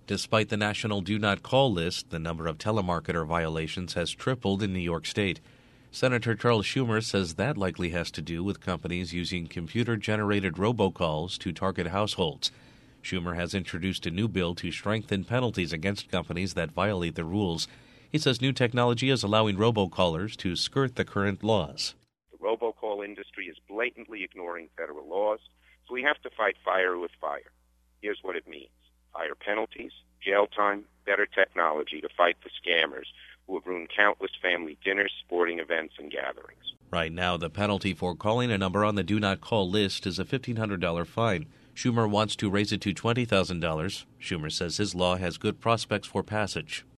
Despite the national do not call list, the number of telemarketer violations has tripled in New York State. Senator Charles Schumer says that likely has to do with companies using computer-generated robocalls to target households. Schumer has introduced a new bill to strengthen penalties against companies that violate the rules. He says new technology is allowing robocallers to skirt the current laws. The robocall industry is blatantly ignoring federal laws, so we have to fight fire with fire. Here's what it means. Higher penalties, jail time, better technology to fight the scammers who have ruined countless family dinners, sporting events, and gatherings. Right now, the penalty for calling a number on the do not call list is a $1,500 fine. Schumer wants to raise it to $20,000. Schumer says his law has good prospects for passage.